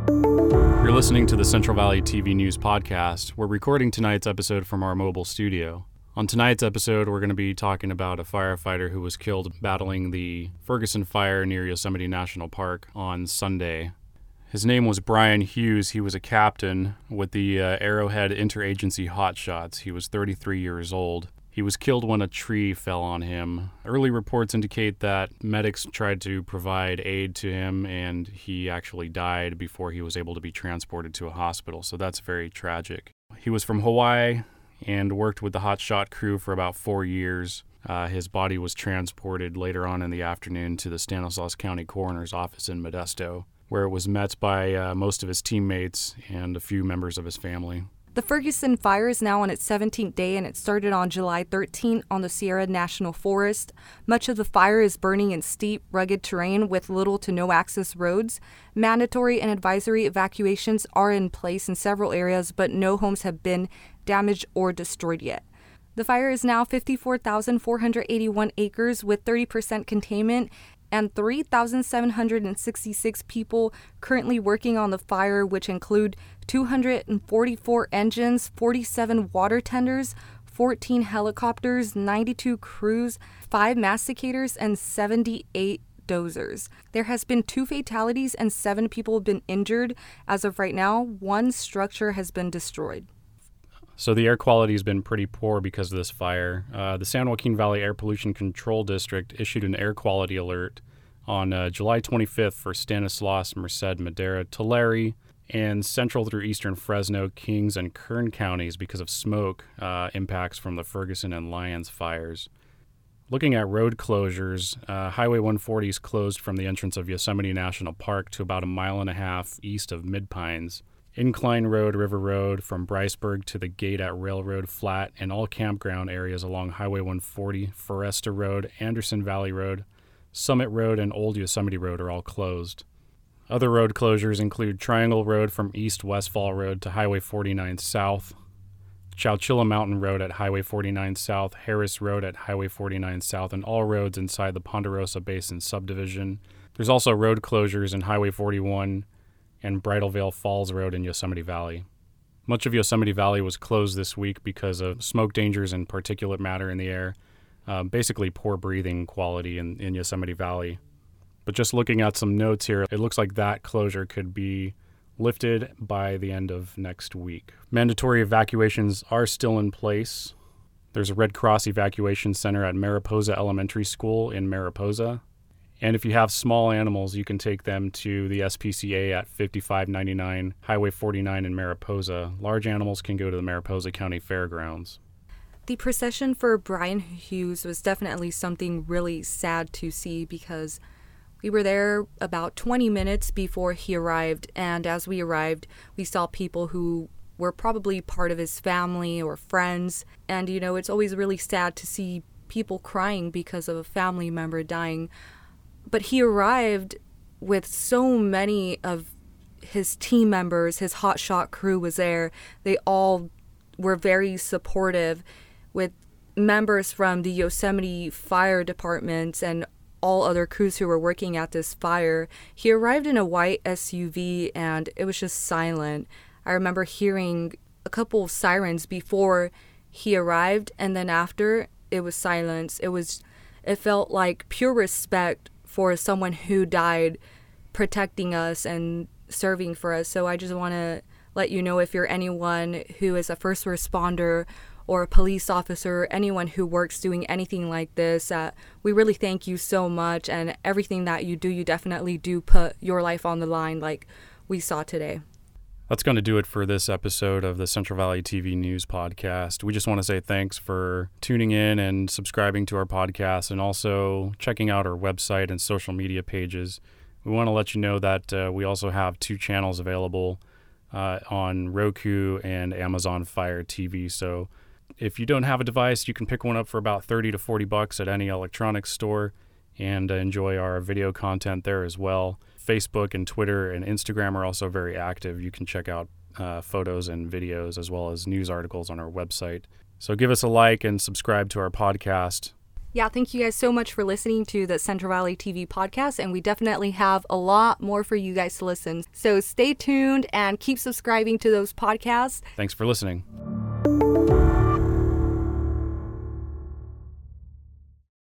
You're listening to the Central Valley TV News Podcast. We're recording tonight's episode from our mobile studio. On tonight's episode, we're going to be talking about a firefighter who was killed battling the Ferguson fire near Yosemite National Park on Sunday. His name was Brian Hughes. He was a captain with the Arrowhead Interagency Hotshots. He was 33 years old. He was killed when a tree fell on him. Early reports indicate that medics tried to provide aid to him, and he actually died before he was able to be transported to a hospital, so that's very tragic. He was from Hawaii and worked with the hotshot crew for about 4 years. His body was transported later on in the afternoon to the Stanislaus County Coroner's Office in Modesto, where it was met by most of his teammates and a few members of his family. The Ferguson fire is now on its 17th day, and it started on July 13th on the Sierra National Forest. Much of the fire is burning in steep, rugged terrain with little to no access roads. Mandatory and advisory evacuations are in place in several areas, but no homes have been damaged or destroyed yet. The fire is now 54,481 acres with 30% containment and 3,766 people currently working on the fire, which include 244 engines, 47 water tenders, 14 helicopters, 92 crews, 5 masticators, and 78 dozers. There has been 2 fatalities and 7 people have been injured. As of right now, 1 structure has been destroyed. So the air quality has been pretty poor because of this fire. The San Joaquin Valley Air Pollution Control District issued an air quality alert on July 25th for Stanislaus, Merced, Madera, Tulare, and central through eastern Fresno, Kings, and Kern counties because of smoke impacts from the Ferguson and Lyons fires. Looking at road closures, Highway 140 is closed from the entrance of Yosemite National Park to about 1.5 miles east of Mid-Pines. Incline Road, River Road, from Bryceburg to the gate at Railroad Flat, and all campground areas along Highway 140, Foresta Road, Anderson Valley Road, Summit Road, and Old Yosemite Road are all closed. Other road closures include Triangle Road from East Westfall Road to Highway 49 South, Chowchilla Mountain Road at Highway 49 South, Harris Road at Highway 49 South, and all roads inside the Ponderosa Basin subdivision. There's also road closures in Highway 41 and Bridal Veil Falls Road in Yosemite Valley. Much of Yosemite Valley was closed this week because of smoke dangers and particulate matter in the air, basically poor breathing quality in Yosemite Valley. But just looking at some notes here, it looks like that closure could be lifted by the end of next week. Mandatory evacuations are still in place. There's a Red Cross evacuation center at Mariposa Elementary School in Mariposa. And if you have small animals, you can take them to the SPCA at 5599 Highway 49 in Mariposa. Large animals can go to the Mariposa County Fairgrounds. The procession for Brian Hughes was definitely something really sad to see because we were there about 20 minutes before he arrived, and as we arrived, we saw people who were probably part of his family or friends, and it's always really sad to see people crying because of a family member dying. But he arrived with so many of his team members, his hotshot crew was there. They all were very supportive with members from the Yosemite Fire Department and all other crews who were working at this fire. He arrived in a white SUV and it was just silent. I remember hearing a couple of sirens before he arrived, and then after it was silence. It felt like pure respect for someone who died protecting us and serving for us. So I just want to let you know, if you're anyone who is a first responder or a police officer, anyone who works doing anything like this, we really thank you so much, and everything that you do, you definitely do put your life on the line like we saw today. That's going to do it for this episode of the Central Valley TV News Podcast. We just want to say thanks for tuning in and subscribing to our podcast, and also checking out our website and social media pages. We want to let you know that we also have 2 channels available on Roku and Amazon Fire TV. So if you don't have a device, you can pick one up for about $30 to $40 at any electronics store and enjoy our video content there as well. Facebook and Twitter and Instagram are also very active. You can check out photos and videos as well as news articles on our website. So give us a like and subscribe to our podcast. Yeah, thank you guys so much for listening to the Central Valley TV podcast, and we definitely have a lot more for you guys to listen. So stay tuned and keep subscribing to those podcasts. Thanks for listening.